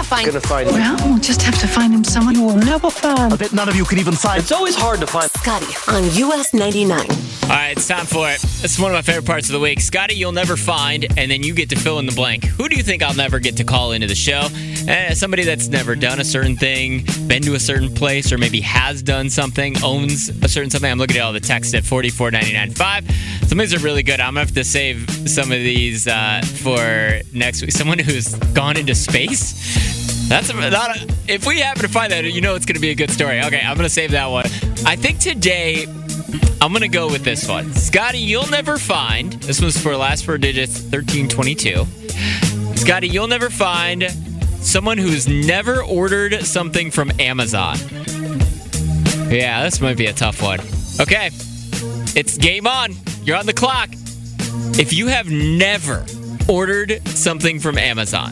find... Well, we'll just have to find him someone who will never find. I bet none of you can even find... It's always hard to find... Scotty on US 99. All right, it's time for it. This is one of my favorite parts of the week. Scotty, you'll never find, and then you get to fill in the blank. Who do you think I'll never get to call into the show? Somebody that's never done a certain thing, been to a certain place, or maybe has done something, owns a certain something. I'm looking at all the text at 44995. Some of these are really good. I'm going to have to save some of these for next week. Someone who's gone into space? That's not a, if we happen to find that, you know it's going to be a good story. Okay, I'm going to save that one. I think today I'm going to go with this one. Scotty, you'll never find, this one's for last four digits, 1322. Scotty, you'll never find someone who's never ordered something from Amazon. Yeah, this might be a tough one. Okay, it's game on. You're on the clock. If you have never ordered something from Amazon,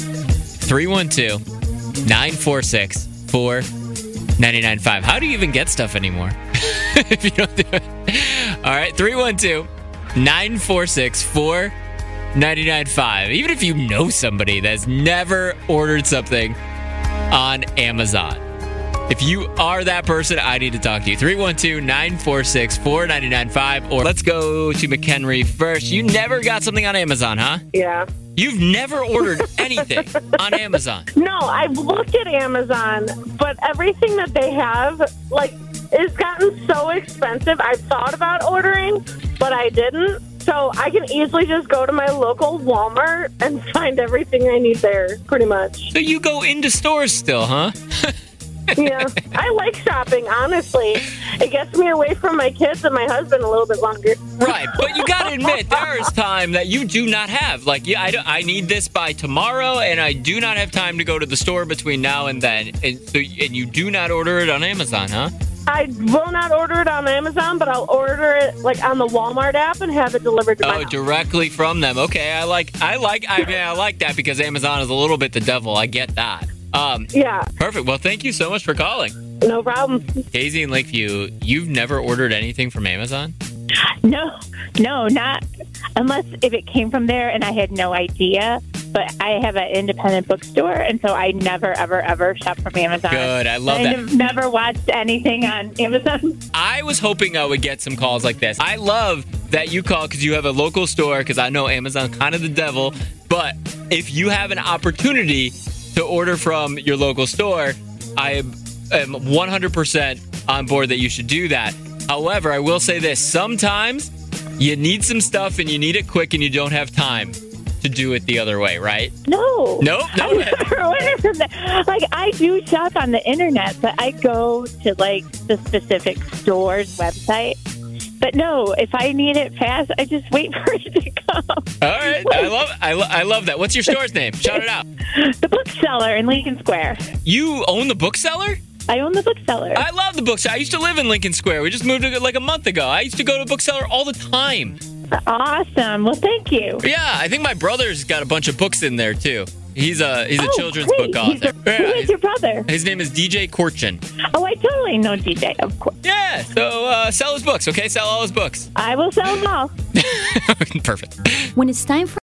312-946-4995. How do you even get stuff anymore if you don't do it? All right, 312-946-4995. Even if you know somebody that's never ordered something on Amazon, if you are that person, I need to talk to you. 312-946-4995. Or let's go to McHenry first. You never got something on Amazon, huh? Yeah. You've never ordered anything on Amazon. No, I've looked at Amazon, but everything that they have, it's gotten so expensive. I've thought about ordering, but I didn't. So I can easily just go to my local Walmart and find everything I need there, pretty much. So you go into stores still, huh? Yeah, I like shopping, honestly. It gets me away from my kids and my husband a little bit longer. Right, but you got to admit, there is time that you do not have. I need this by tomorrow, and I do not have time to go to the store between now and then. And you do not order it on Amazon, huh? I will not order it on Amazon, but I'll order it on the Walmart app and have it delivered to my house. Directly from them. Okay, I like that because Amazon is a little bit the devil. I get that. Yeah. Perfect. Well, thank you so much for calling. No problem. Daisy in Lakeview, you've never ordered anything from Amazon? No, not unless if it came from there and I had no idea. But I have an independent bookstore, and so I never, ever, ever shop from Amazon. Good. I love that. I've never watched anything on Amazon. I was hoping I would get some calls like this. I love that you call because you have a local store, because I know Amazon's kind of the devil. But if you have an opportunity to order from your local store, I am 100% on board that you should do that. However, I will say this. Sometimes you need some stuff and you need it quick and you don't have time to do it the other way, right? No. Nope. I never ordered from that. I do shop on the internet, but I go to the specific store's website. But no, if I need it fast, I just wait for it to come. All right. I love that. What's your store's name? Shout it out. The Bookseller in Lincoln Square. You own the Bookseller? I own the Bookseller. I love the Bookseller. I used to live in Lincoln Square. We just moved a month ago. I used to go to the Bookseller all the time. Awesome. Well, thank you. Yeah, I think my brother's got a bunch of books in there, too. He's a children's book author. Who is your brother? His name is DJ Korchin. Oh, I totally know DJ, of course. Yeah, so sell his books, okay? Sell all his books. I will sell them all. Perfect. When it's time for